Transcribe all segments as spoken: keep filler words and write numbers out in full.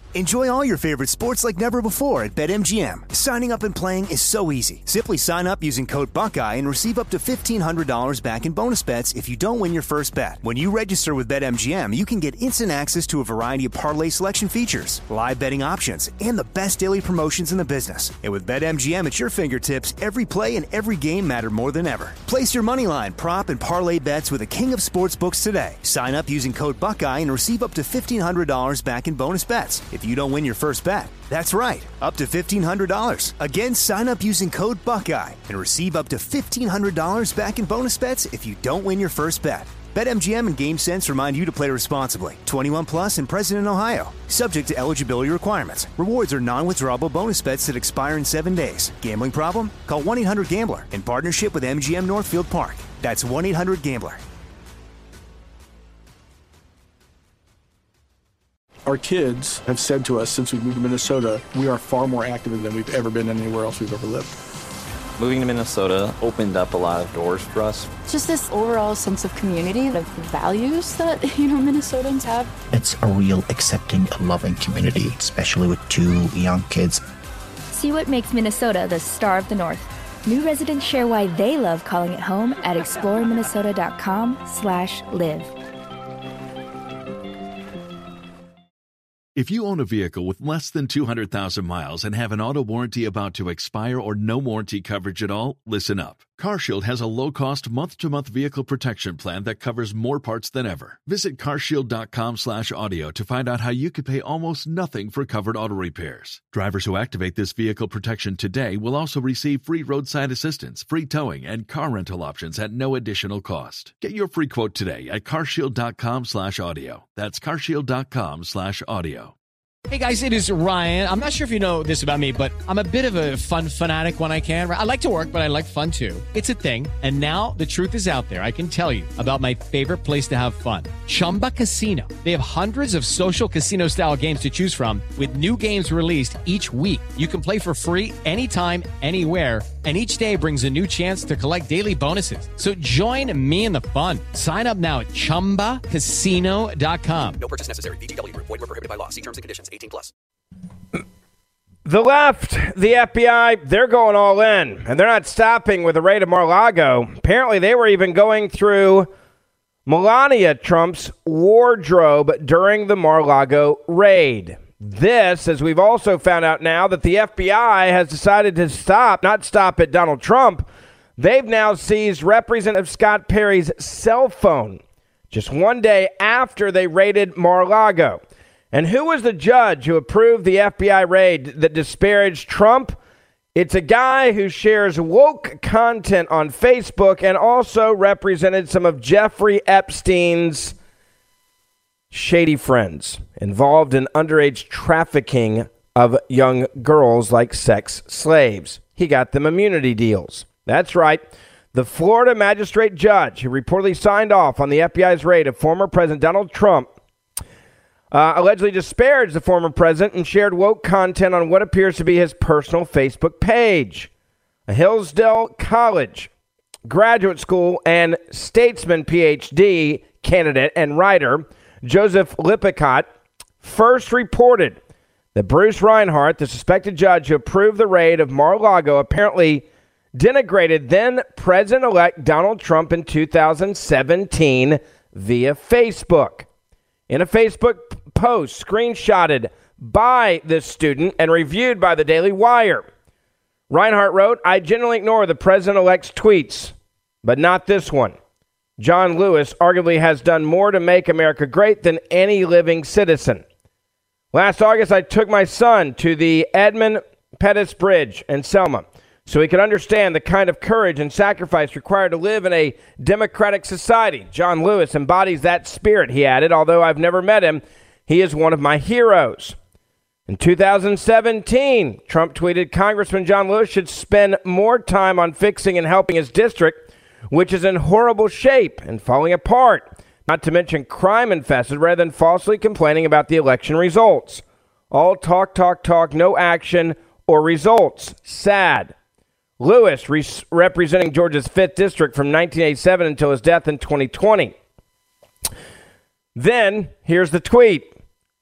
Enjoy all your favorite sports like never before at BetMGM. Signing up and playing is so easy. Simply sign up using code Buckeye and receive up to fifteen hundred dollars back in bonus bets if you don't win your first bet. When you register with BetMGM, you can get instant access to a variety of parlay selection features, live betting options, and the best daily promotions in the business. And with BetMGM at your fingertips, every play and every game matter more than ever. Place your moneyline, prop, and parlay bets with the king of sportsbooks today. Sign up using code Buckeye and receive up to fifteen hundred dollars back in bonus bets if you don't win your first bet. That's right, up to fifteen hundred dollars. Again, sign up using code Buckeye and receive up to fifteen hundred dollars back in bonus bets if you don't win your first bet. BetMGM and GameSense remind you to play responsibly. twenty-one plus and present in Ohio. Subject to eligibility requirements. Rewards are non-withdrawable bonus bets that expire in seven days. Gambling problem? Call one eight hundred gambler in partnership with M G M Northfield Park. That's one eight hundred gambler. Our kids have said to us since we moved to Minnesota, we are far more active than we've ever been anywhere else we've ever lived. Moving to Minnesota opened up a lot of doors for us. Just this overall sense of community, the values that, you know, Minnesotans have. It's a real accepting, loving community, especially with two young kids. See what makes Minnesota the star of the North. New residents share why they love calling it home at exploreminnesota.com slash live. If you own a vehicle with less than two hundred thousand miles and have an auto warranty about to expire or no warranty coverage at all, listen up. CarShield has a low-cost month-to-month vehicle protection plan that covers more parts than ever. Visit carshield.com slash audio to find out how you could pay almost nothing for covered auto repairs. Drivers who activate this vehicle protection today will also receive free roadside assistance, free towing, and car rental options at no additional cost. Get your free quote today at carshield.com slash audio. That's carshield.com slash audio. Hey guys, it is Ryan. I'm not sure if you know this about me, but I'm a bit of a fun fanatic when I can. I like to work, but I like fun too. It's a thing. And now the truth is out there. I can tell you about my favorite place to have fun. Chumba Casino. They have hundreds of social casino style games to choose from with new games released each week. You can play for free anytime, anywhere. And each day brings a new chance to collect daily bonuses. So join me in the fun. Sign up now at chumba casino dot com. No purchase necessary. V G W. Void where prohibited by law. See terms and conditions. eighteen plus. The left, the F B I, they're going all in. And they're not stopping with the raid of Mar-a-Lago. Apparently they were even going through Melania Trump's wardrobe during the Mar-a-Lago raid. This, as we've also found out now, that the F B I has decided to stop, not stop at Donald Trump. They've now seized Representative Scott Perry's cell phone just one day after they raided Mar-a-Lago. And who was the judge who approved the F B I raid that disparaged Trump? It's a guy who shares woke content on Facebook and also represented some of Jeffrey Epstein's shady friends involved in underage trafficking of young girls like sex slaves. He got them immunity deals. That's right. The Florida magistrate judge who reportedly signed off on the F B I's raid of former President Donald Trump uh, allegedly disparaged the former president and shared woke content on what appears to be his personal Facebook page. A Hillsdale College graduate school and statesman P H D candidate and writer Joseph Lippincott first reported that Bruce Reinhart, the suspected judge who approved the raid of Mar-a-Lago, apparently denigrated then President-elect Donald Trump in two thousand seventeen via Facebook. In a Facebook post screenshotted by this student and reviewed by the Daily Wire, Reinhart wrote, "I generally ignore the president-elect's tweets, but not this one. John Lewis arguably has done more to make America great than any living citizen. Last August, I took my son to the Edmund Pettus Bridge in Selma so he could understand the kind of courage and sacrifice required to live in a democratic society. John Lewis embodies that spirit," he added. "Although I've never met him, he is one of my heroes." In two thousand seventeen, Trump tweeted, "Congressman John Lewis should spend more time on fixing and helping his district, which is in horrible shape and falling apart, not to mention crime infested, rather than falsely complaining about the election results. All talk, talk, talk, no action or results. Sad." Lewis, re- representing Georgia's fifth District from nineteen eighty-seven until his death in twenty twenty. Then, here's the tweet.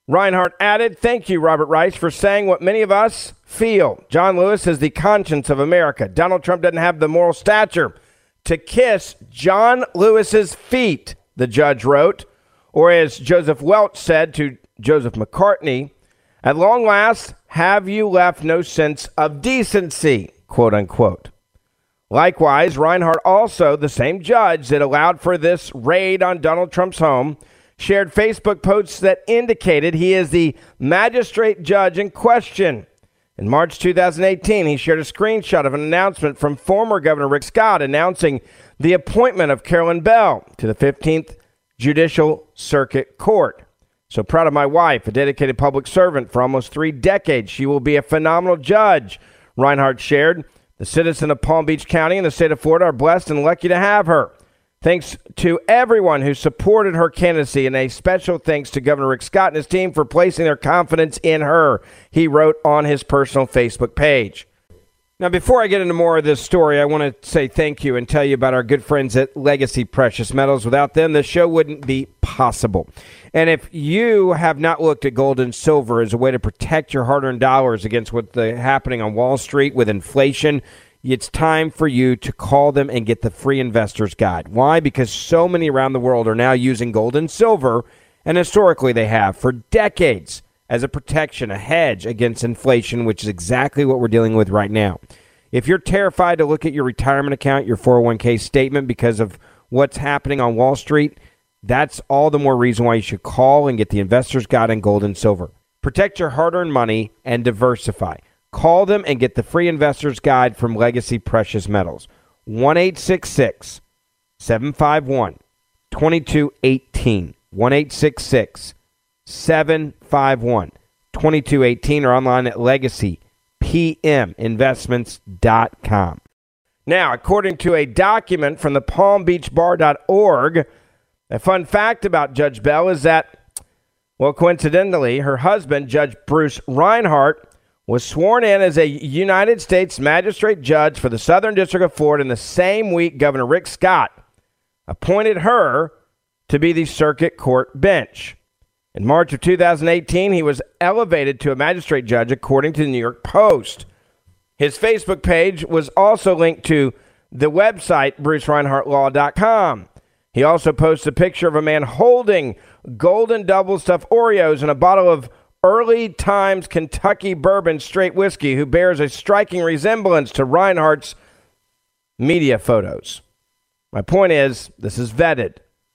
Reinhart added, "Thank you, Robert Rice, for saying what many of us feel. John Lewis is the conscience of America. Donald Trump doesn't have the moral stature to kiss John Lewis's feet," the judge wrote. Or as Joseph Welch said to Joseph McCartney, "At long last, have you left no sense of decency," quote unquote. Likewise, Reinhart, also the same judge that allowed for this raid on Donald Trump's home, shared Facebook posts that indicated he is the magistrate judge in question. In March two thousand eighteen, he shared a screenshot of an announcement from former Governor Rick Scott announcing the appointment of Carolyn Bell to the fifteenth Judicial Circuit Court. "So proud of my wife, a dedicated public servant for almost three decades. She will be a phenomenal judge," Reinhart shared. "The citizens of Palm Beach County and the state of Florida are blessed and lucky to have her. Thanks to everyone who supported her candidacy, and a special thanks to Governor Rick Scott and his team for placing their confidence in her," he wrote on his personal Facebook page. Now, before I get into more of this story, I want to say thank you and tell you about our good friends at Legacy Precious Metals. Without them, the show wouldn't be possible. And if you have not looked at gold and silver as a way to protect your hard-earned dollars against what's happening on Wall Street with inflation, it's time for you to call them and get the free investor's guide. Why? Because so many around the world are now using gold and silver, and historically they have for decades, as a protection, a hedge against inflation, which is exactly what we're dealing with right now. If you're terrified to look at your retirement account, your four oh one k statement because of what's happening on Wall Street, that's all the more reason why you should call and get the investor's guide in gold and silver. Protect your hard-earned money and diversify. Call them and get the free investor's guide from Legacy Precious Metals. one eight six six, seven five one, two two one eight. one eight six six, seven five one, two two one eight or online at legacy p m investments dot com. Now, according to a document from the palm beach bar dot org, a fun fact about Judge Bell is that, well, coincidentally, her husband, Judge Bruce Reinhart, was sworn in as a United States magistrate judge for the Southern District of Florida in the same week Governor Rick Scott appointed her to be the circuit court bench. In March of two thousand eighteen, he was elevated to a magistrate judge, according to the New York Post. His Facebook page was also linked to the website bruce reinhart law dot com. He also posts a picture of a man holding golden double stuffed Oreos and a bottle of Early Times Kentucky Bourbon Straight Whiskey, who bears a striking resemblance to Reinhart's media photos. My point is, this is vetted.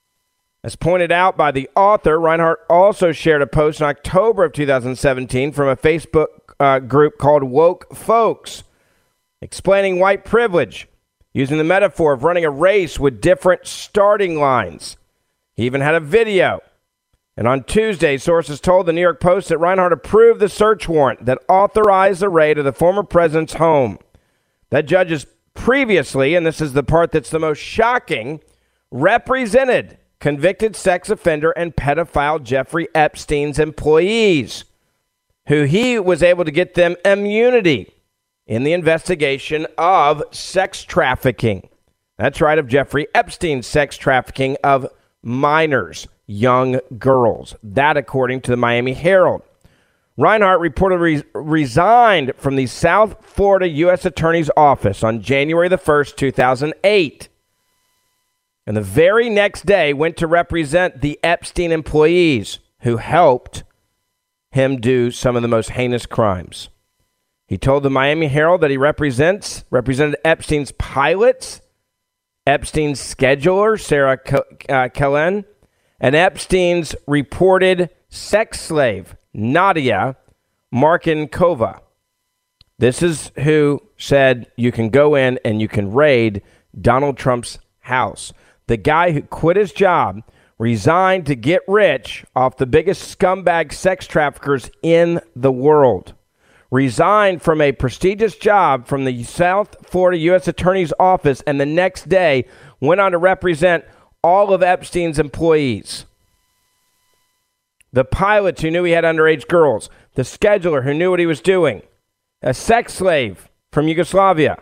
As pointed out by the author, Reinhart also shared a post in October of two thousand seventeen from a Facebook uh, group called Woke Folks, explaining white privilege, using the metaphor of running a race with different starting lines. He even had a video. And on Tuesday, sources told the New York Post that Reinhart approved the search warrant that authorized the raid of the former president's home. That judge is previously, and this is the part that's the most shocking, represented convicted sex offender and pedophile Jeffrey Epstein's employees, who he was able to get them immunity in the investigation of sex trafficking. That's right, of Jeffrey Epstein's sex trafficking of minors, young girls. That, according to the Miami Herald. Reinhart reportedly re- resigned from the South Florida U S Attorney's Office on January the first, two thousand eight. And the very next day went to represent the Epstein employees who helped him do some of the most heinous crimes. He told the Miami Herald that he represents represented Epstein's pilots, Epstein's scheduler, Sarah uh, Kellen, and Epstein's reported sex slave, Nadia Markinkova. This is who said you can go in and you can raid Donald Trump's house. The guy who quit his job, resigned to get rich off the biggest scumbag sex traffickers in the world. Resigned from a prestigious job from the South Florida U S Attorney's Office, and the next day went on to represent all of Epstein's employees. The pilots who knew he had underage girls. The scheduler who knew what he was doing. A sex slave from Yugoslavia.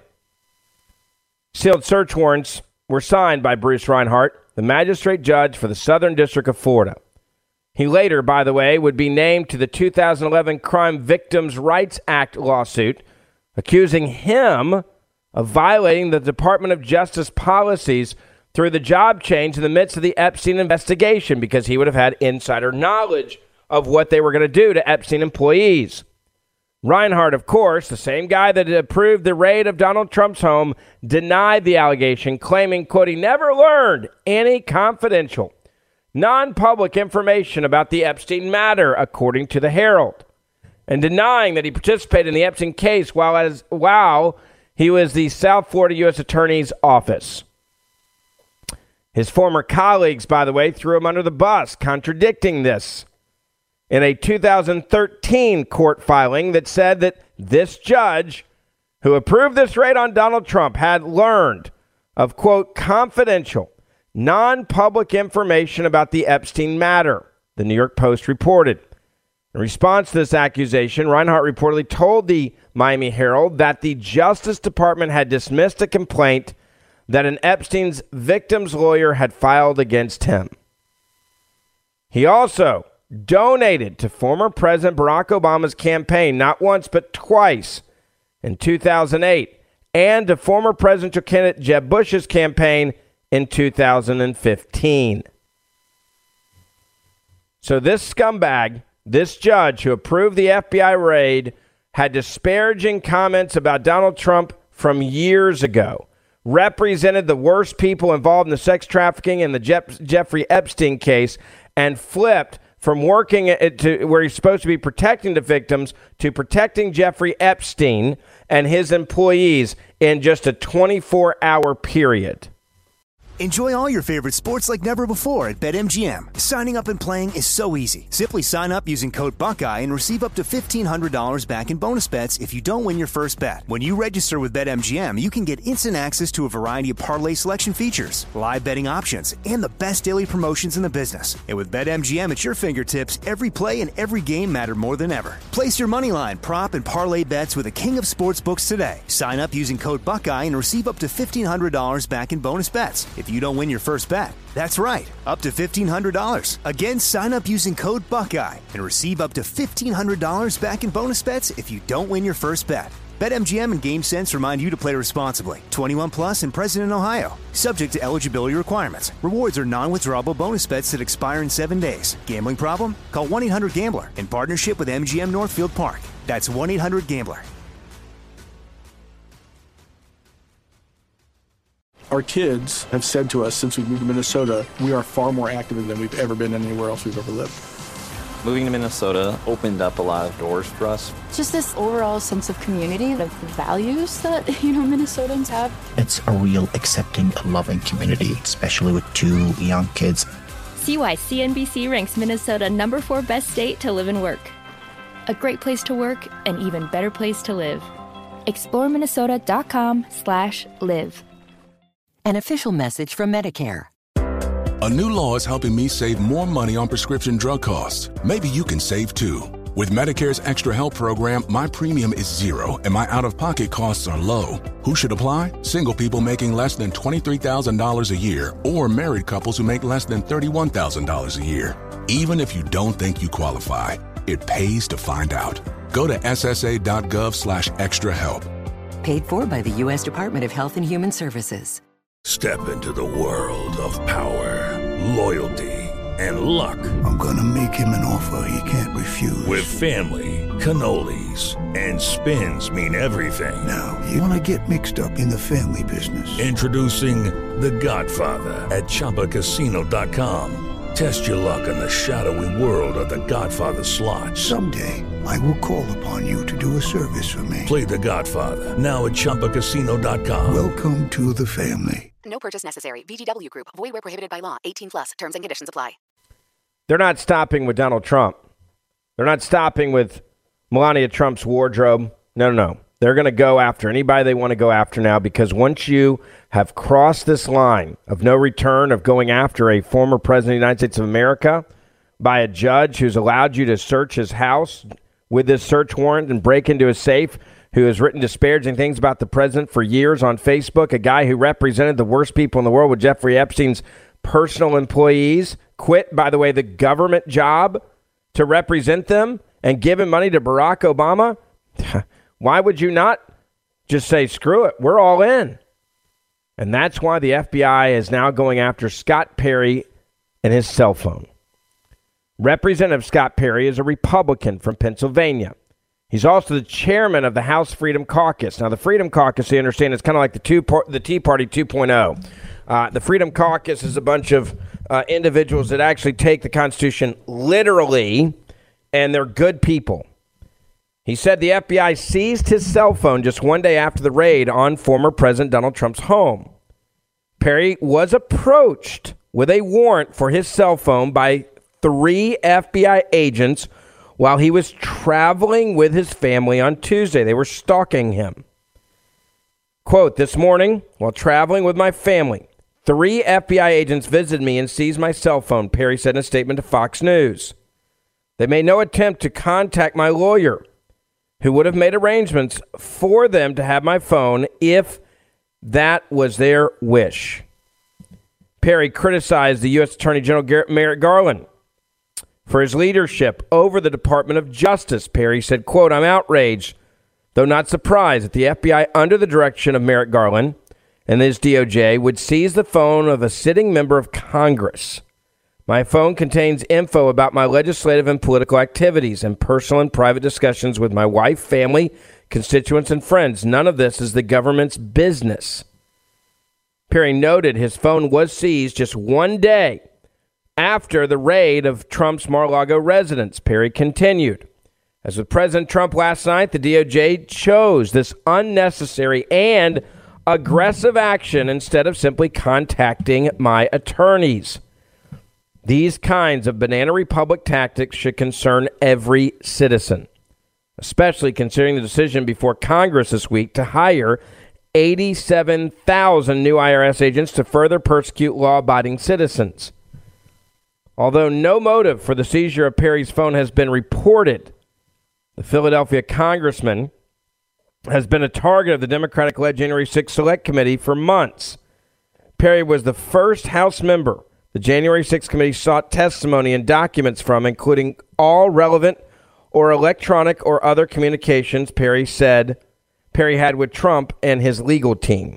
Sealed search warrants were signed by Bruce Reinhart, the magistrate judge for the Southern District of Florida. He later, by the way, would be named to the two thousand eleven Crime Victims' Rights Act lawsuit, accusing him of violating the Department of Justice policies through the job change in the midst of the Epstein investigation, because he would have had insider knowledge of what they were going to do to Epstein employees. Reinhart, of course, the same guy that approved the raid of Donald Trump's home, denied the allegation, claiming, quote, he never learned any confidential, non-public information about the Epstein matter, according to the Herald, and denying that he participated in the Epstein case while as while he was the South Florida U S Attorney's Office. His former colleagues, by the way, threw him under the bus, contradicting this in a two thousand thirteen court filing that said that this judge who approved this raid on Donald Trump had learned of, quote, confidential, non-public information about the Epstein matter, the New York Post reported. In response to this accusation, Reinhart reportedly told the Miami Herald that the Justice Department had dismissed a complaint that an Epstein's victim's lawyer had filed against him. He also donated to former President Barack Obama's campaign not once but twice in two thousand eight and to former presidential candidate Jeb Bush's campaign in two thousand fifteen. So this scumbag, this judge who approved the F B I raid, had disparaging comments about Donald Trump from years ago, represented the worst people involved in the sex trafficking and the Jeff- Jeffrey Epstein case, and flipped from working at, to where he's supposed to be protecting the victims to protecting Jeffrey Epstein and his employees in just a twenty-four hour period. Enjoy all your favorite sports like never before at BetMGM. Signing up and playing is so easy. Simply sign up using code Buckeye and receive up to fifteen hundred dollars back in bonus bets if you don't win your first bet. When you register with BetMGM, you can get instant access to a variety of parlay selection features, live betting options, and the best daily promotions in the business. And with BetMGM at your fingertips, every play and every game matter more than ever. Place your moneyline, prop, and parlay bets with the king of sportsbooks today. Sign up using code Buckeye and receive up to fifteen hundred dollars back in bonus bets if you don't win your first bet. That's right, up to fifteen hundred dollars. Again, sign up using code Buckeye and receive up to fifteen hundred dollars back in bonus bets if you don't win your first bet. BetMGM and GameSense remind you to play responsibly. twenty-one plus and present in Ohio. Subject to eligibility requirements. Rewards are non-withdrawable bonus bets that expire in seven days. Gambling problem? Call one eight hundred gambler in partnership with M G M Northfield Park. That's one eight hundred gambler. Our kids have said to us since we moved to Minnesota, we are far more active than we've ever been anywhere else we've ever lived. Moving to Minnesota opened up a lot of doors for us. Just this overall sense of community, of values that, you know, Minnesotans have. It's a real accepting, loving community, especially with two young kids. See why C N B C ranks Minnesota number four best state to live and work. A great place to work, an even better place to live. explore minnesota dot com slash live. An official message from Medicare. A new law is helping me save more money on prescription drug costs. Maybe you can save too. With Medicare's Extra Help program, my premium is zero and my out-of-pocket costs are low. Who should apply? Single people making less than twenty-three thousand dollars a year or married couples who make less than thirty-one thousand dollars a year. Even if you don't think you qualify, it pays to find out. Go to S S A dot gov slash extra help. Paid for by the U S Department of Health and Human Services. Step into the world of power, loyalty, and luck. I'm gonna make him an offer he can't refuse. With family, cannolis, and spins mean everything. Now, you wanna get mixed up in the family business. Introducing The Godfather at Chumba Casino dot com. Test your luck in the shadowy world of The Godfather slot. Someday, I will call upon you to do a service for me. Play The Godfather, now at Chumba Casino dot com. Welcome to the family. No purchase necessary. V G W Group. Void where prohibited by law. eighteen plus. Terms and conditions apply. They're not stopping with Donald Trump. They're not stopping with Melania Trump's wardrobe. No, no, no. They're going to go after anybody they want to go after now, because once you have crossed this line of no return of going after a former president of the United States of America by a judge who's allowed you to search his house with this search warrant and break into his safe, who has written disparaging things about the president for years on Facebook, a guy who represented the worst people in the world with Jeffrey Epstein's personal employees quit, by the way, the government job to represent them and giving money to Barack Obama, why would you not just say, screw it, we're all in? And that's why the F B I is now going after Scott Perry and his cell phone. Representative Scott Perry is a Republican from Pennsylvania. He's also the chairman of the House Freedom Caucus. Now, the Freedom Caucus, you understand, is kind of like the, two par- the Tea Party two point oh. Uh, the Freedom Caucus is a bunch of uh, individuals that actually take the Constitution literally, and they're good people. He said the F B I seized his cell phone just one day after the raid on former President Donald Trump's home. Perry was approached with a warrant for his cell phone by three F B I agents while he was traveling with his family on Tuesday. They were stalking him. Quote, this morning, while traveling with my family, three F B I agents visited me and seized my cell phone, Perry said in a statement to Fox News. They made no attempt to contact my lawyer, who would have made arrangements for them to have my phone if that was their wish. Perry criticized the U S Attorney General Gar- Merrick Garland for his leadership over the Department of Justice. Perry said, quote, I'm outraged, though not surprised, that the F B I, under the direction of Merrick Garland and his D O J, would seize the phone of a sitting member of Congress. My phone contains info about my legislative and political activities and personal and private discussions with my wife, family, constituents, and friends. None of this is the government's business. Perry noted his phone was seized just one day after the raid of Trump's Mar-a-Lago residence. Perry continued, as with President Trump last night, the D O J chose this unnecessary and aggressive action instead of simply contacting my attorneys. These kinds of banana republic tactics should concern every citizen, especially considering the decision before Congress this week to hire eighty-seven thousand new I R S agents to further persecute law-abiding citizens. Although no motive for the seizure of Perry's phone has been reported, the Philadelphia congressman has been a target of the Democratic-led January sixth Select Committee for months. Perry was the first House member the January sixth Committee sought testimony and documents from, including all relevant or electronic or other communications Perry said Perry had with Trump and his legal team.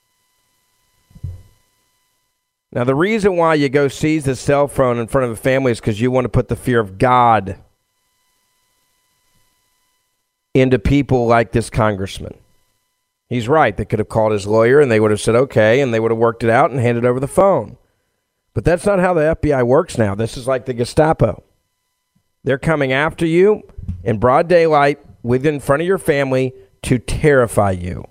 Now, the reason why you go seize the cell phone in front of a family is because you want to put the fear of God into people like this congressman. He's right. They could have called his lawyer and they would have said, okay, and they would have worked it out and handed over the phone. But that's not how the F B I works now. This is like the Gestapo. They're coming after you in broad daylight within front of your family to terrify you.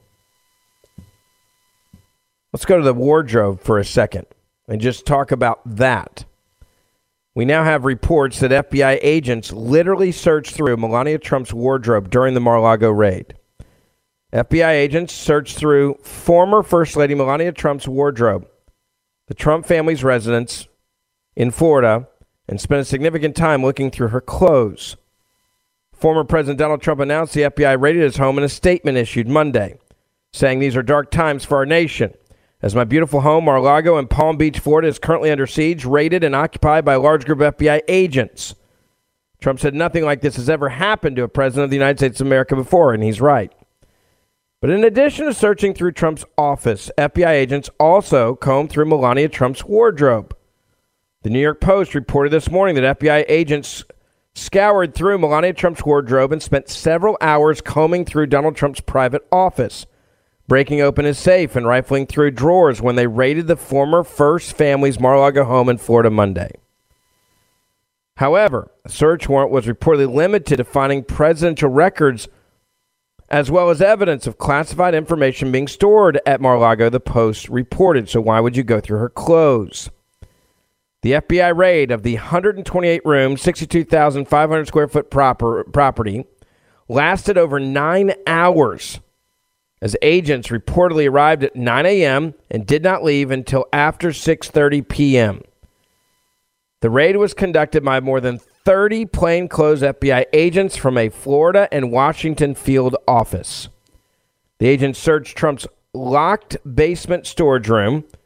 Let's go to the wardrobe for a second and just talk about that. We now have reports that F B I agents literally searched through Melania Trump's wardrobe during the Mar-a-Lago raid. F B I agents searched through former First Lady Melania Trump's wardrobe, the Trump family's residence in Florida, and spent a significant time looking through her clothes. Former President Donald Trump announced the F B I raided his home in a statement issued Monday, saying these are dark times for our nation, as my beautiful home, Mar-a-Lago in Palm Beach, Florida, is currently under siege, raided, and occupied by a large group of F B I agents. Trump said nothing like this has ever happened to a president of the United States of America before, and he's right. But in addition to searching through Trump's office, F B I agents also combed through Melania Trump's wardrobe. The New York Post reported this morning that F B I agents scoured through Melania Trump's wardrobe and spent several hours combing through Donald Trump's private office, breaking open his safe and rifling through drawers when they raided the former First Family's Mar-a-Lago home in Florida Monday. However, a search warrant was reportedly limited to finding presidential records as well as evidence of classified information being stored at Mar-a-Lago, the Post reported. So why would you go through her clothes? The F B I raid of the one hundred twenty-eight room, sixty-two thousand five hundred square foot proper, property lasted over nine hours as agents reportedly arrived at nine a.m. and did not leave until after six thirty p.m. The raid was conducted by more than thirty plainclothes F B I agents from a Florida and Washington field office. The agents searched Trump's locked basement storage room,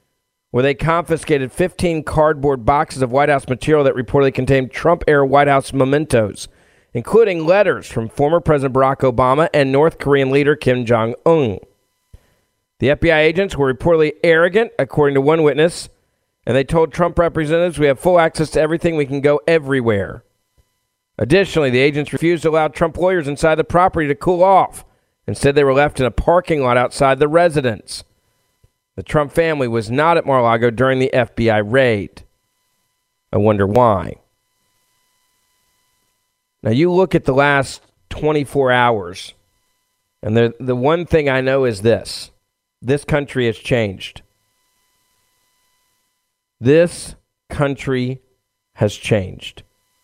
where they confiscated fifteen cardboard boxes of White House material that reportedly contained Trump-era White House mementos, including letters from former President Barack Obama and North Korean leader Kim Jong-un. The F B I agents were reportedly arrogant, according to one witness, and they told Trump representatives, "We have full access to everything. We can go everywhere." Additionally, the agents refused to allow Trump lawyers inside the property to cool off. Instead, they were left in a parking lot outside the residence. The Trump family was not at Mar-a-Lago during the F B I raid. I wonder why. Now, you look at the last twenty-four hours, and the, the one thing I know is this. This country has changed. This country has changed.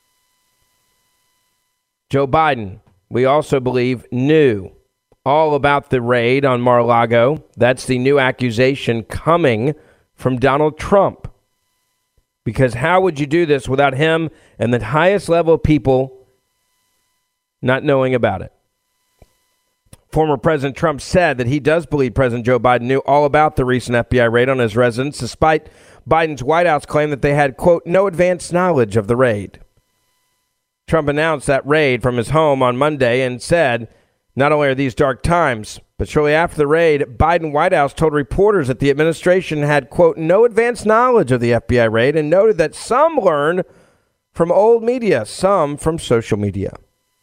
Joe Biden, we also believe, knew all about the raid on Mar-a-Lago. That's the new accusation coming from Donald Trump. Because how would you do this without him and the highest level of people not knowing about it? Former President Trump said that he does believe President Joe Biden knew all about the recent F B I raid on his residence, despite Biden's White House claim that they had, quote, no advance knowledge of the raid. Trump announced that raid from his home on Monday and said, not only are these dark times, but shortly after the raid, Biden White House told reporters that the administration had, quote, no advance knowledge of the F B I raid, and noted that some learned from old media, some from social media.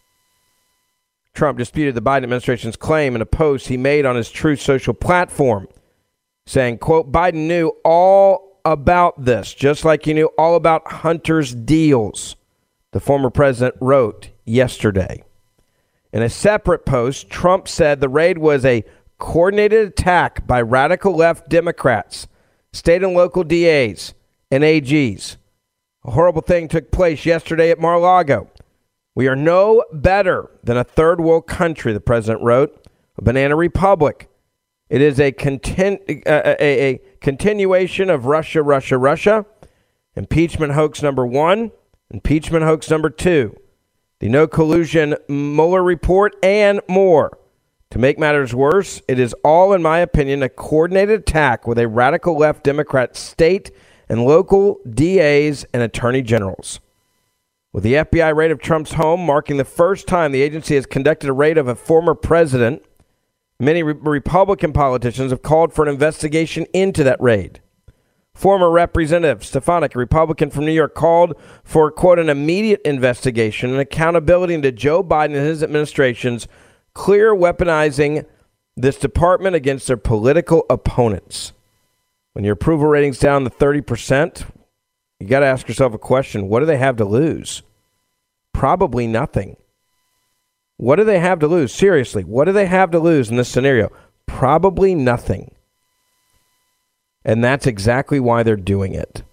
Trump disputed the Biden administration's claim in a post he made on his Truth Social platform, saying, quote, Biden knew all about this, just like he knew all about Hunter's deals, the former president wrote yesterday. In a separate post, Trump said the raid was a coordinated attack by radical left Democrats, state and local D As, and A Gs. A horrible thing took place yesterday at Mar-a-Lago. We are no better than a third world country, the president wrote, a banana republic. It is a, contin- a, a, a continuation of Russia, Russia, Russia. Impeachment hoax number one, impeachment hoax number two, the no collusion Mueller report, and more. To make matters worse, it is all, in my opinion, a coordinated attack with a radical left Democrat state and local D As and attorney generals. With the F B I raid of Trump's home marking the first time the agency has conducted a raid of a former president, many re- Republican politicians have called for an investigation into that raid. Former Representative Stefanik, a Republican from New York, called for, quote, an immediate investigation and accountability into Joe Biden and his administration's clear weaponizing this department against their political opponents. When your approval rating's down to thirty percent, you got to ask yourself a question. What do they have to lose? Probably nothing. What do they have to lose? Seriously, what do they have to lose in this scenario? Probably nothing. And that's exactly why they're doing it.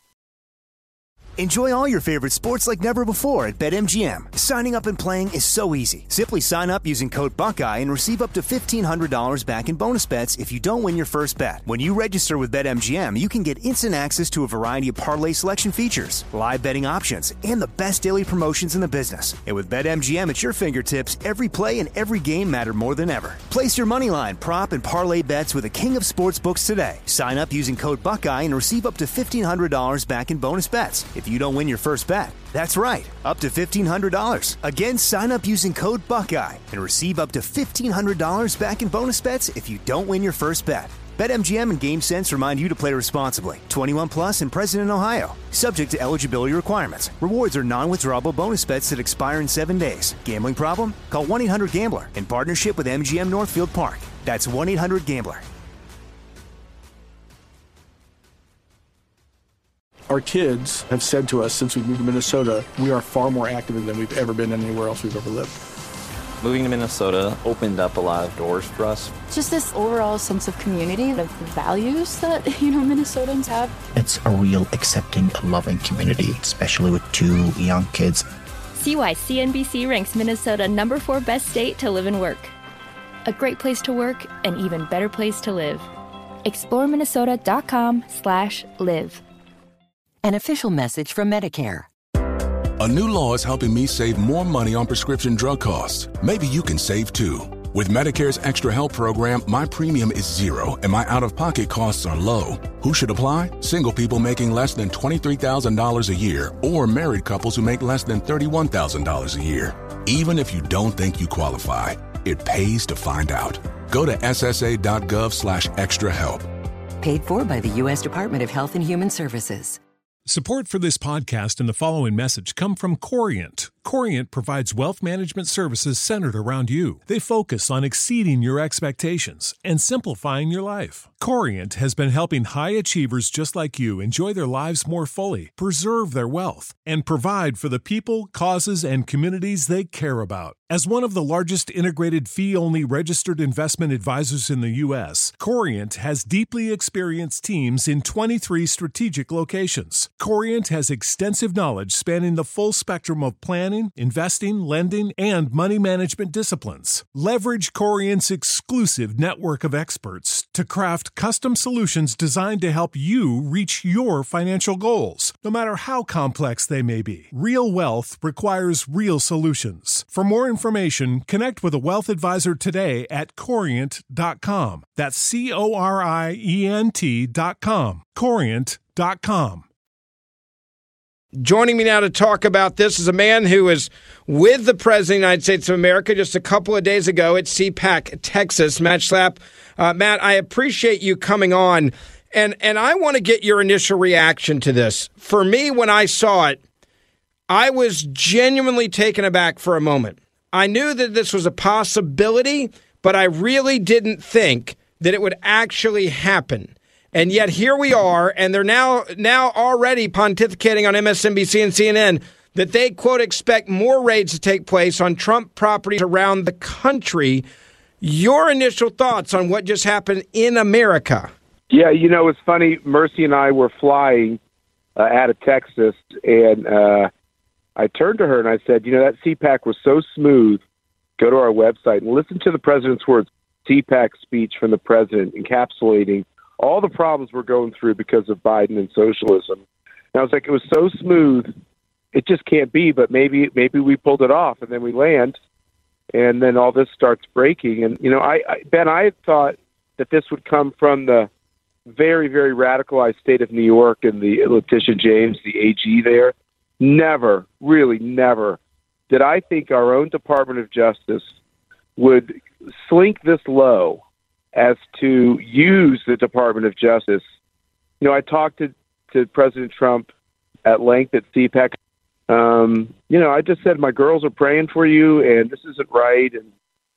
Enjoy all your favorite sports like never before at BetMGM. Signing up and playing is so easy. Simply sign up using code Buckeye and receive up to fifteen hundred dollars back in bonus bets if you don't win your first bet. When you register with BetMGM, you can get instant access to a variety of parlay selection features, live betting options, and the best daily promotions in the business. And with BetMGM at your fingertips, every play and every game matter more than ever. Place your moneyline, prop, and parlay bets with the king of sportsbooks today. Sign up using code Buckeye and receive up to fifteen hundred dollars back in bonus bets if you don't win your first bet. That's right, up to fifteen hundred dollars. Again, sign up using code Buckeye and receive up to fifteen hundred dollars back in bonus bets if you don't win your first bet. BetMGM and GameSense remind you to play responsibly. twenty-one plus and present in Ohio. Subject to eligibility requirements. Rewards are non-withdrawable bonus bets that expire in seven days. Gambling problem? Call one eight hundred gambler in partnership with M G M Northfield Park. That's one eight hundred gambler. Our kids have said to us since we moved to Minnesota, we are far more active than we've ever been anywhere else we've ever lived. Moving to Minnesota opened up a lot of doors for us. Just this overall sense of community, the values that, you know, Minnesotans have. It's a real accepting, loving community, especially with two young kids. See why C N B C ranks Minnesota number four best state to live and work. A great place to work, an even better place to live. explore minnesota dot com slash live. An official message from Medicare. A new law is helping me save more money on prescription drug costs. Maybe you can save too. With Medicare's Extra Help program, my premium is zero and my out-of-pocket costs are low. Who should apply? Single people making less than twenty-three thousand dollars a year or married couples who make less than thirty-one thousand dollars a year. Even if you don't think you qualify, it pays to find out. Go to ssa.gov slash extra help. Paid for by the U S Department of Health and Human Services. Support for this podcast and the following message come from Corient. Corient provides wealth management services centered around you. They focus on exceeding your expectations and simplifying your life. Corient has been helping high achievers just like you enjoy their lives more fully, preserve their wealth, and provide for the people, causes, and communities they care about. As one of the largest integrated fee-only registered investment advisors in the U S, Corient has deeply experienced teams in twenty-three strategic locations. Corient has extensive knowledge spanning the full spectrum of planning, investing, lending, and money management disciplines. Leverage Corient's exclusive network of experts to craft custom solutions designed to help you reach your financial goals, no matter how complex they may be. Real wealth requires real solutions. For more information, connect with a wealth advisor today at corient dot com. That's C O R I E N T dot com. corient dot com. Joining me now to talk about this is a man who was with the President of the United States of America just a couple of days ago at CPAC, Texas. Matt Schlapp. Uh, Matt, I appreciate you coming on, and, and I want to get your initial reaction to this. For me, when I saw it, I was genuinely taken aback for a moment. I knew that this was a possibility, but I really didn't think that it would actually happen. And yet here we are, and they're now now already pontificating on M S N B C and C N N that they, quote, expect more raids to take place on Trump properties around the country. Your initial thoughts on what just happened in America? Yeah, you know, it's funny. Mercy and I were flying uh, out of Texas, and uh, I turned to her and I said, you know, that CPAC was so smooth. Go to our website and listen to the president's words. CPAC speech from the president encapsulating all the problems we're going through because of Biden and socialism. And I was like, it was so smooth, it just can't be, but maybe maybe we pulled it off, and then we land, and then all this starts breaking. And, you know, I, I Ben, I had thought that this would come from the very, very radicalized state of New York and the Letitia James, the A G there. Never, really never, did I think our own Department of Justice would slink this low as to use the Department of Justice. You know, I talked to, to President Trump at length at CPAC. Um, you know, I just said, my girls are praying for you, and this isn't right. And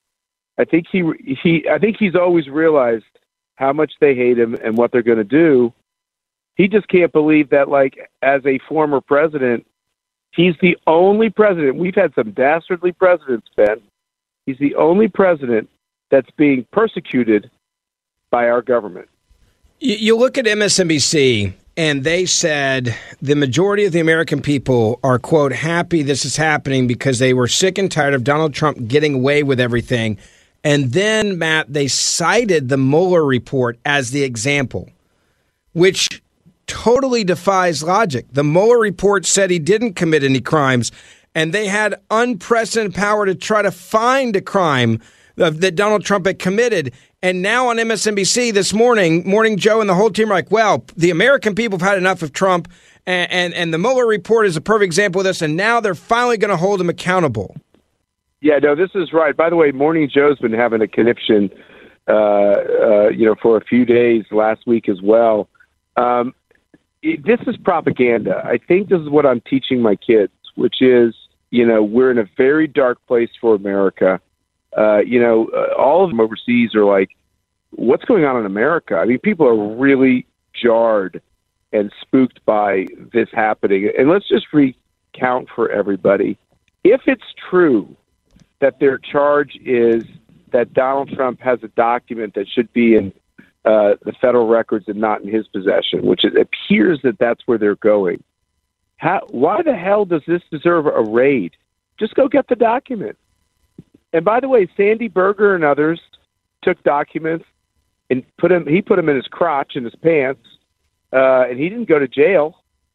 I think he, he, I think he's always realized how much they hate him and what they're going to do. He just can't believe that, like, as a former president, he's the only president. We've had some dastardly presidents, Ben. He's the only president that's being persecuted by our government. You, you look at M S N B C, and they said the majority of the American people are, quote, happy this is happening because they were sick and tired of Donald Trump getting away with everything. And then, Matt, they cited the Mueller report as the example, which totally defies logic. The Mueller report said he didn't commit any crimes, and they had unprecedented power to try to find a crime that Donald Trump had committed. And now on M S N B C this morning, Morning Joe and the whole team are like, well, the American people have had enough of Trump, and, and, and the Mueller report is a perfect example of this, and now they're finally going to hold him accountable. Yeah, no, this is right. By the way, Morning Joe's been having a conniption, uh, uh, you know, for a few days last week as well. Um, it, this is propaganda. I think this is what I'm teaching my kids, which is, you know, we're in a very dark place for America. Uh, you know, uh, all of them overseas are like, what's going on in America? I mean, people are really jarred and spooked by this happening. And let's just recount for everybody. If it's true that their charge is that Donald Trump has a document that should be in uh, the federal records and not in his possession, which it appears that that's where they're going, how, why the hell does this deserve a raid? Just go get the document. And by the way, Sandy Berger and others took documents and put him. He put them in his crotch, in his pants, uh, and he didn't go to jail.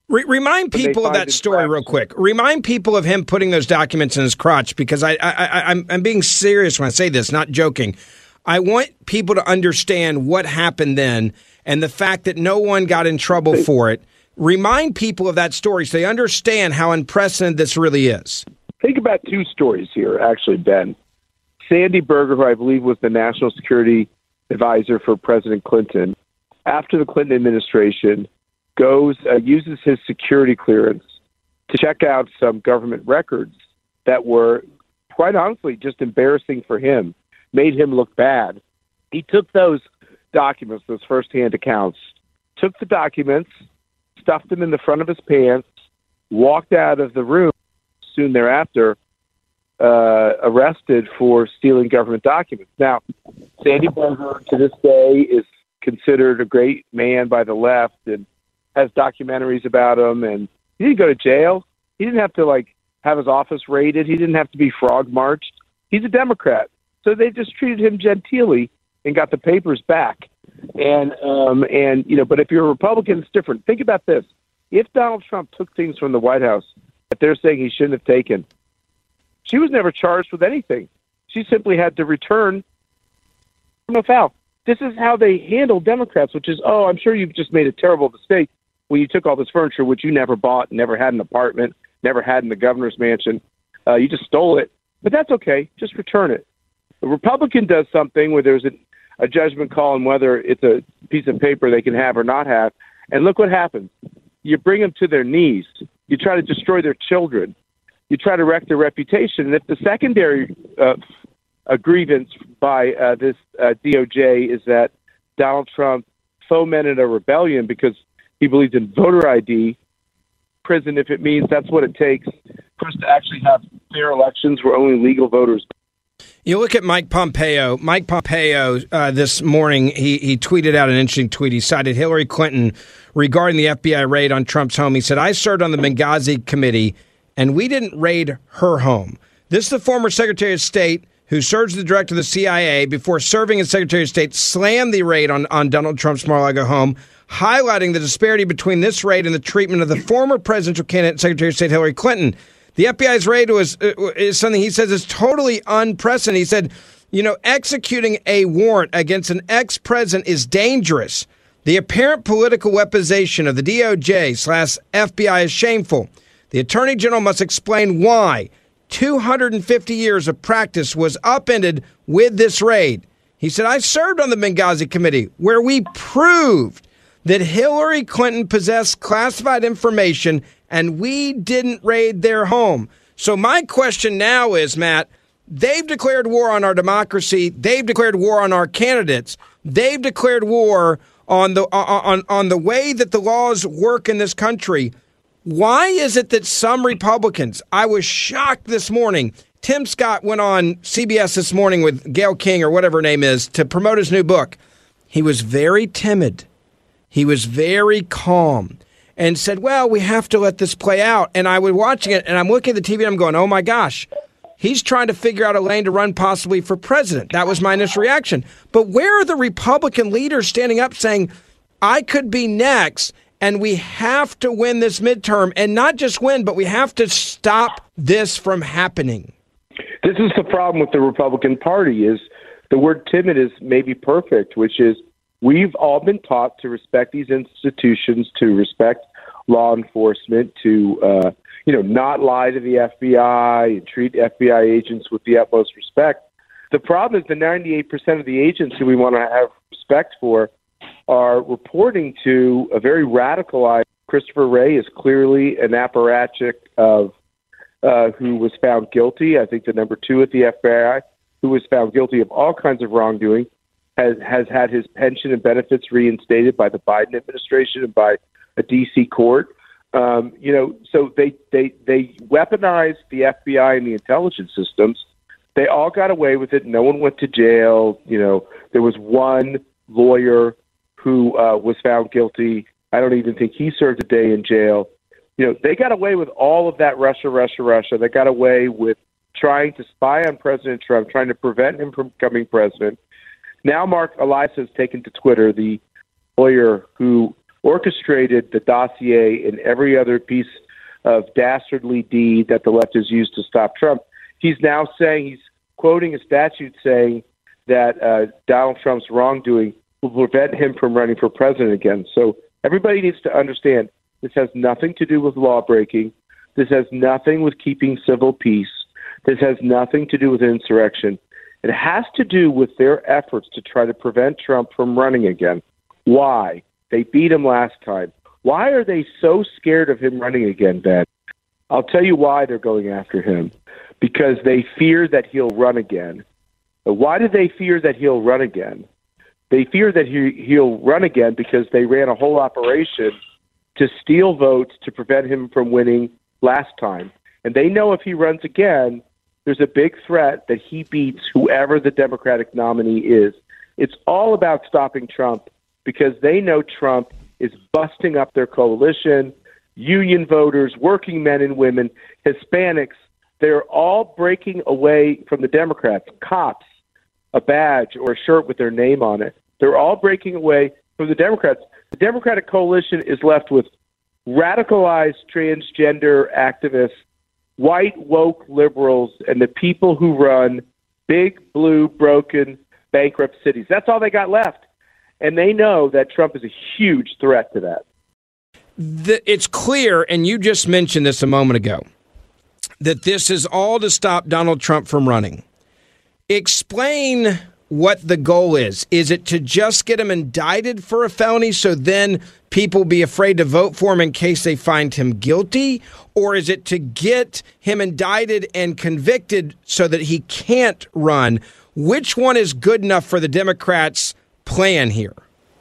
Re- remind people of that story real quick. Remind people of him putting those documents in his crotch, because I, I, I, I'm, I'm being serious when I say this, not joking. I want people to understand what happened then and the fact that no one got in trouble for it. Remind people of that story so they understand how unprecedented this really is. Think about two stories here, actually, Ben. Sandy Berger, who I believe was the national security advisor for President Clinton, after the Clinton administration, goes uh, uses his security clearance to check out some government records that were, quite honestly, just embarrassing for him, made him look bad. He took those documents, those firsthand accounts, took the documents, stuffed them in the front of his pants, walked out of the room soon thereafter, uh, arrested for stealing government documents. Now, Sandy Berger, to this day, is considered a great man by the left and has documentaries about him, and he didn't go to jail. He didn't have to like have his office raided. He didn't have to be frog marched. He's a Democrat, so they just treated him genteelly and got the papers back. And um, and you know, but if you're a Republican, it's different. Think about this: if Donald Trump took things from the White House that they're saying he shouldn't have taken, she was never charged with anything. She simply had to return no foul. This is how they handle Democrats, which is, oh, I'm sure you've just made a terrible mistake when you took all this furniture, which you never bought, never had an apartment, never had in the governor's mansion. Uh, you just stole it. But that's okay. Just return it. A Republican does something where there's a, a judgment call on whether it's a piece of paper they can have or not have. And look what happens. You bring them to their knees. You try to destroy their children. You try to wreck their reputation. And if the secondary uh, a grievance by uh, this uh, D O J is that Donald Trump fomented a rebellion because he believes in voter I D, prison if it means that's what it takes for us to actually have fair elections where only legal voters. You look at Mike Pompeo. Mike Pompeo uh, this morning, he, he tweeted out an interesting tweet. He cited Hillary Clinton regarding the F B I raid on Trump's home. He said, I served on the Benghazi committee, and we didn't raid her home. This is the former Secretary of State who served as the director of the C I A before serving as Secretary of State, slammed the raid on, on Donald Trump's Mar-a-Lago home, highlighting the disparity between this raid and the treatment of the former presidential candidate, Secretary of State Hillary Clinton. The F B I's raid was uh, is something he says is totally unprecedented. He said, you know, executing a warrant against an ex-president is dangerous. The apparent political weaponization of the D O J slash F B I is shameful. The Attorney General must explain why two hundred fifty years of practice was upended with this raid. He said, I served on the Benghazi committee where we proved that Hillary Clinton possessed classified information and we didn't raid their home. So my question now is, Matt, they've declared war on our democracy. They've declared war on our candidates. They've declared war on the on, on the way that the laws work in this country. Why is it that some Republicans, I was shocked this morning, Tim Scott went on C B S this morning with Gayle King or whatever her name is to promote his new book. He was very timid. He was very calm and said, well, we have to let this play out. And I was watching it and I'm looking at the T V and I'm going, oh my gosh, he's trying to figure out a lane to run possibly for president. That was my initial reaction. But where are the Republican leaders standing up saying, I could be next? And we have to win this midterm, and not just win, but we have to stop this from happening. This is the problem with the Republican Party is the word timid is maybe perfect, which is we've all been taught to respect these institutions, to respect law enforcement, to, uh, you know, not lie to the F B I and treat F B I agents with the utmost respect. The problem is the ninety-eight percent of the agents who we want to have respect for are reporting to a very radicalized Christopher Wray is clearly an apparatchik of uh, who was found guilty. I think the number two at the F B I, who was found guilty of all kinds of wrongdoing, has has had his pension and benefits reinstated by the Biden administration and by a D C court. Um, you know, so they they they weaponized the F B I and the intelligence systems. They all got away with it. No one went to jail. You know, there was one lawyer who uh, was found guilty. I don't even think he served a day in jail. You know, they got away with all of that Russia, Russia, Russia. They got away with trying to spy on President Trump, trying to prevent him from becoming president. Now Mark Elias has taken to Twitter, the lawyer who orchestrated the dossier and every other piece of dastardly deed that the left has used to stop Trump. He's now saying, he's quoting a statute saying that uh, Donald Trump's wrongdoing will prevent him from running for president again. So everybody needs to understand this has nothing to do with law breaking. This has nothing with keeping civil peace. This has nothing to do with insurrection. It has to do with their efforts to try to prevent Trump from running again. Why? They beat him last time. Why are they so scared of him running again, Ben? I'll tell you why they're going after him. Because they fear that he'll run again. But why do they fear that he'll run again? They fear that he, he'll run again because they ran a whole operation to steal votes to prevent him from winning last time. And they know if he runs again, there's a big threat that he beats whoever the Democratic nominee is. It's all about stopping Trump because they know Trump is busting up their coalition, union voters, working men and women, Hispanics. They're all breaking away from the Democrats, cops, a badge or a shirt with their name on it. They're all breaking away from the Democrats. The Democratic coalition is left with radicalized transgender activists, white woke liberals, and the people who run big, blue, broken, bankrupt cities. That's all they got left. And they know that Trump is a huge threat to that. The, it's clear, and you just mentioned this a moment ago, that this is all to stop Donald Trump from running. Explain what the goal is. Is it to just get him indicted for a felony so then people be afraid to vote for him in case they find him guilty? Or is it to get him indicted and convicted so that he can't run? Which one is good enough for the Democrats' plan here?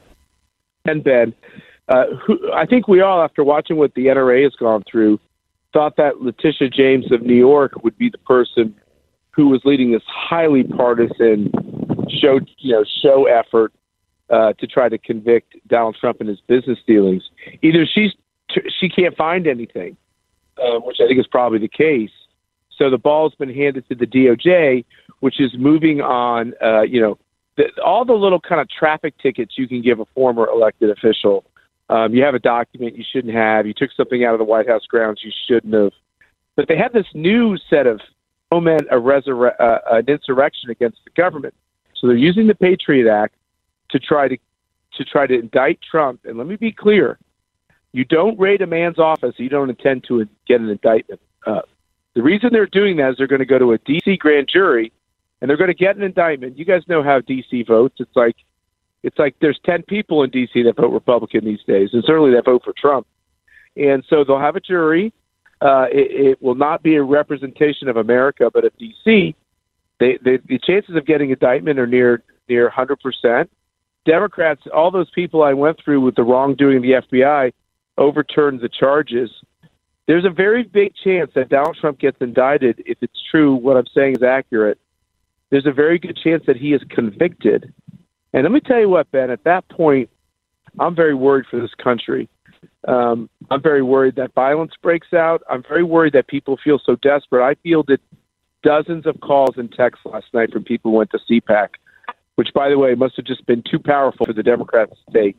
And Ben, uh, who, I think we all, after watching what the N R A has gone through, thought that Letitia James of New York would be the person who was leading this highly partisan show, you know, show effort uh, to try to convict Donald Trump in his business dealings. Either she's she can't find anything, uh, which I think is probably the case. So the ball's been handed to the D O J, which is moving on. Uh, you know, the, all the little kind of traffic tickets you can give a former elected official. Um, you have a document you shouldn't have. You took something out of the White House grounds you shouldn't have. But they have this new set of foment a resurre- uh, an insurrection against the government. So they're using the Patriot Act to try to to try to indict Trump. And let me be clear: you don't raid a man's office, you don't intend to get an indictment. Uh, the reason they're doing that is they're going to go to a D C grand jury, and they're going to get an indictment. You guys know how D C votes. It's like it's like there's ten people in D C that vote Republican these days, and certainly that vote for Trump. And so they'll have a jury. Uh, it, it will not be a representation of America, but of D C. They, they, the chances of getting indictment are near near one hundred percent. Democrats, all those people I went through with the wrongdoing of the F B I, overturned the charges. There's a very big chance that Donald Trump gets indicted. If it's true, what I'm saying is accurate. There's a very good chance that he is convicted. And let me tell you what, Ben, at that point, I'm very worried for this country. Um, I'm very worried that violence breaks out. I'm very worried that people feel so desperate. I fielded dozens of calls and texts last night from people who went to C PAC, which, by the way, must have just been too powerful for the Democrats to take.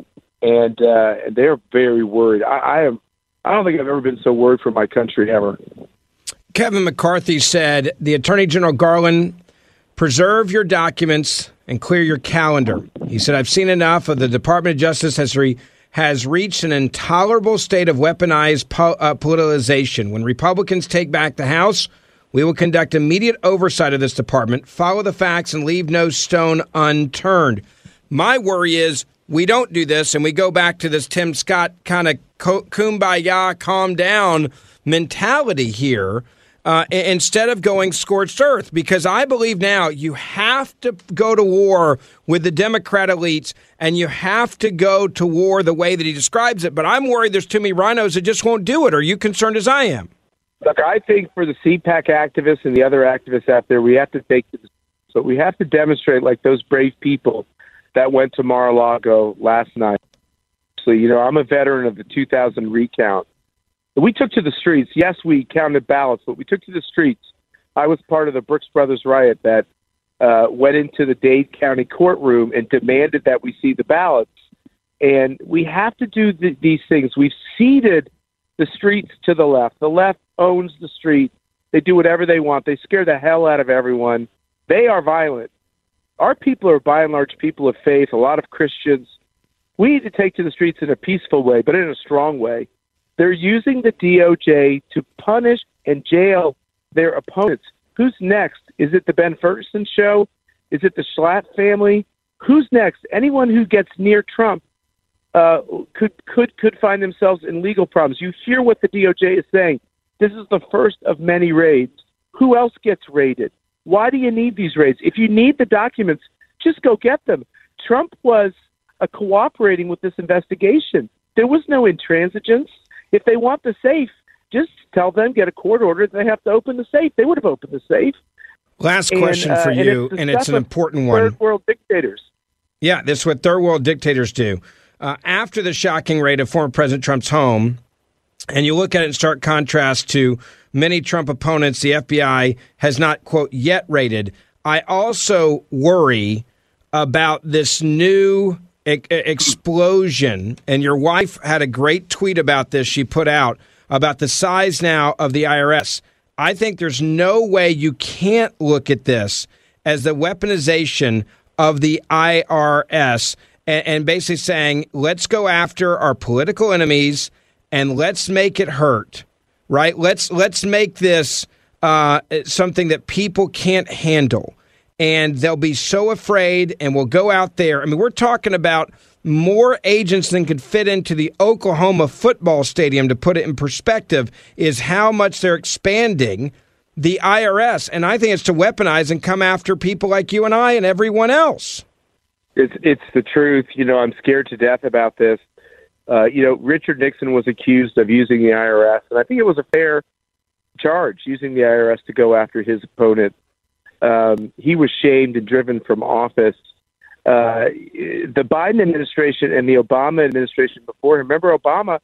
And uh, and they're very worried. I, I am. I don't think I've ever been so worried for my country ever. Kevin McCarthy said, the Attorney General Garland, preserve your documents and clear your calendar. He said, I've seen enough of the Department of Justice has re- has reached an intolerable state of weaponized po- uh, politicization. When Republicans take back the House, we will conduct immediate oversight of this department, follow the facts, and leave no stone unturned. My worry is we don't do this and we go back to this Tim Scott kind of kumbaya, calm down mentality here uh, instead of going scorched earth, because I believe now you have to go to war with the Democrat elites and you have to go to war the way that he describes it. But I'm worried there's too many rhinos that just won't do it. Are you concerned as I am? Look, I think for the C PAC activists and the other activists out there, we have to take this. So we have to demonstrate like those brave people that went to Mar-a-Lago last night. So, you know, I'm a veteran of the two thousand recount. We took to the streets. Yes, we counted ballots, but we took to the streets. I was part of the Brooks Brothers riot that uh, went into the Dade County courtroom and demanded that we see the ballots. And we have to do th- these things. We've ceded the streets to the left. The left owns the street. They do whatever they want. They scare the hell out of everyone. They are violent. Our people are, by and large, people of faith, a lot of Christians. We need to take to the streets in a peaceful way, but in a strong way. They're using the D O J to punish and jail their opponents. Who's next? Is it the Ben Ferguson show? Is it the Schlatt family? Who's next? Anyone who gets near Trump uh, could could could find themselves in legal problems. You hear what the D O J is saying. This is the first of many raids. Who else gets raided? Why do you need these raids? If you need the documents, just go get them. Trump was uh, cooperating with this investigation. There was no intransigence. If they want the safe, just tell them, get a court order, they have to open the safe. They would have opened the safe. Last And, question uh, for and you, it's the and it's stuff an of important one. Third world dictators. Yeah, this is what third world dictators do. Uh, after the shocking raid of former President Trump's home, and you look at it in stark contrast to many Trump opponents the F B I has not, quote, yet raided, I also worry about this new e- explosion. And your wife had a great tweet about this she put out about the size now of the I R S. I think there's no way you can't look at this as the weaponization of the I R S and, and basically saying, let's go after our political enemies and let's make it hurt, right? Let's let's make this uh, something that people can't handle. And they'll be so afraid and will go out there. I mean, we're talking about more agents than could fit into the Oklahoma football stadium, to put it in perspective, is how much they're expanding the I R S. And I think it's to weaponize and come after people like you and I and everyone else. It's it's the truth. You know, I'm scared to death about this. Uh, you know, Richard Nixon was accused of using the I R S, and I think it was a fair charge, using the I R S to go after his opponent. Um, he was shamed and driven from office. Uh, the Biden administration and the Obama administration before him, remember Obama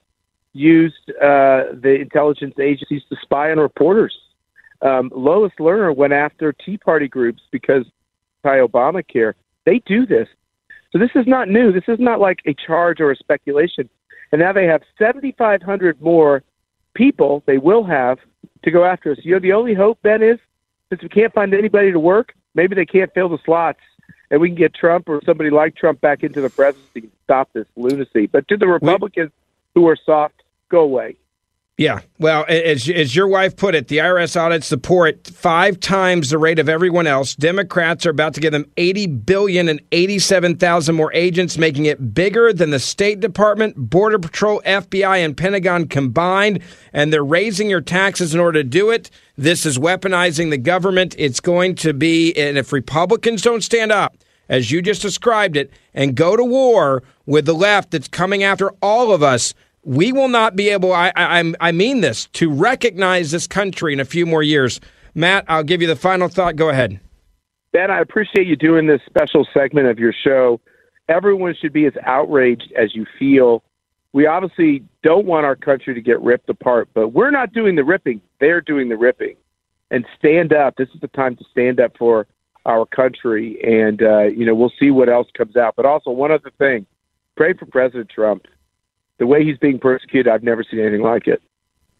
used uh, the intelligence agencies to spy on reporters. Um, Lois Lerner went after Tea Party groups because by Obamacare. They do this. So this is not new. This is not like a charge or a speculation. And now they have seventy-five hundred more people they will have to go after us. You know, the only hope, Ben, is since we can't find anybody to work, maybe they can't fill the slots, and we can get Trump or somebody like Trump back into the presidency and stop this lunacy. But to the Republicans who are soft, go away. Yeah, well, as, as your wife put it, the I R S audits the poor at five times the rate of everyone else. Democrats are about to give them eighty billion dollars and eighty-seven thousand more agents, making it bigger than the State Department, Border Patrol, F B I, and Pentagon combined. And they're raising your taxes in order to do it. This is weaponizing the government. It's going to be, and if Republicans don't stand up, as you just described it, and go to war with the left that's coming after all of us, we will not be able, I, I, I mean this, to recognize this country in a few more years. Matt, I'll give you the final thought. Go ahead. Ben, I appreciate you doing this special segment of your show. Everyone should be as outraged as you feel. We obviously don't want our country to get ripped apart, but we're not doing the ripping. They're doing the ripping. And stand up. This is the time to stand up for our country. And, uh, you know, we'll see what else comes out. But also, one other thing, pray for President Trump. The way he's being persecuted, I've never seen anything like it.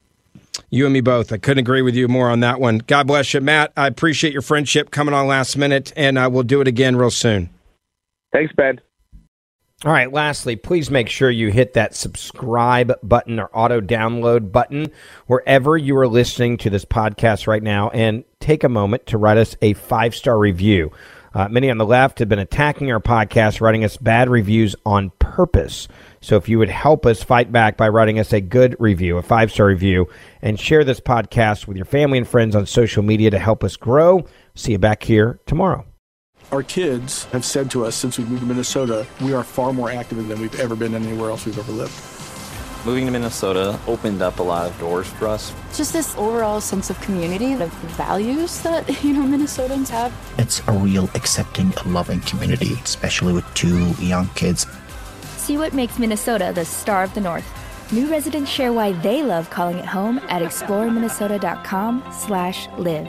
You and me both. I couldn't agree with you more on that one. God bless you, Matt. I appreciate your friendship coming on last minute, and uh, we'll do it again real soon. Thanks, Ben. All right, lastly, please make sure you hit that subscribe button or auto download button wherever you are listening to this podcast right now, and take a moment to write us a five-star review. Uh, many on the left have been attacking our podcast, writing us bad reviews on purpose. So if you would help us fight back by writing us a good review, a five-star review, and share this podcast with your family and friends on social media to help us grow. See you back here tomorrow. Our kids have said to us since we moved to Minnesota, we are far more active than we've ever been anywhere else we've ever lived. Moving to Minnesota opened up a lot of doors for us. Just this overall sense of community, of values that, you know, Minnesotans have. It's a real accepting, loving community, especially with two young kids. See what makes Minnesota the star of the North. New residents share why they love calling it home at explore minnesota dot com slash live.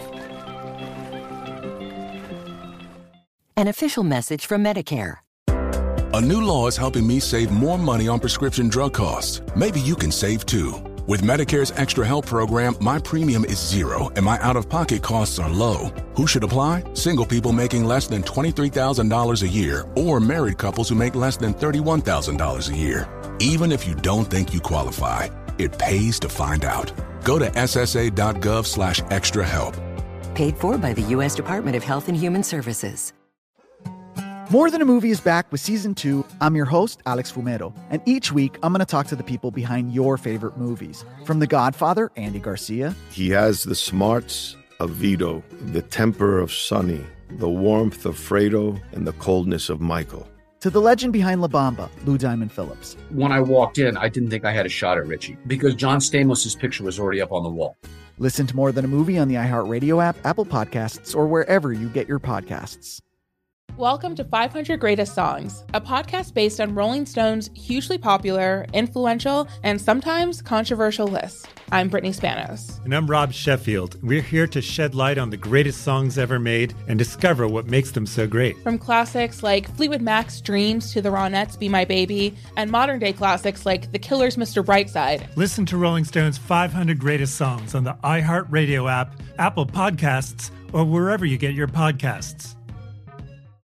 An official message from Medicare. A new law is helping me save more money on prescription drug costs. Maybe you can save too. With Medicare's Extra Help program, my premium is zero and my out-of-pocket costs are low. Who should apply? Single people making less than twenty-three thousand dollars a year or married couples who make less than thirty-one thousand dollars a year. Even if you don't think you qualify, it pays to find out. Go to ssa.gov slash extra help. Paid for by the U S Department of Health and Human Services. More Than a Movie is back with season two. I'm your host, Alex Fumero, and each week I'm going to talk to the people behind your favorite movies. From The Godfather, Andy Garcia. He has the smarts of Vito, the temper of Sonny, the warmth of Fredo, and the coldness of Michael. To the legend behind La Bamba, Lou Diamond Phillips. When I walked in, I didn't think I had a shot at Richie because John Stamos' picture was already up on the wall. Listen to More Than a Movie on the iHeartRadio app, Apple Podcasts, or wherever you get your podcasts. Welcome to five hundred Greatest Songs, a podcast based on Rolling Stone's hugely popular, influential, and sometimes controversial list. I'm Brittany Spanos. And I'm Rob Sheffield. We're here to shed light on the greatest songs ever made and discover what makes them so great. From classics like Fleetwood Mac's Dreams to the Ronettes' Be My Baby, and modern-day classics like The Killer's Mister Brightside. Listen to Rolling Stone's five hundred Greatest Songs on the iHeartRadio app, Apple Podcasts, or wherever you get your podcasts.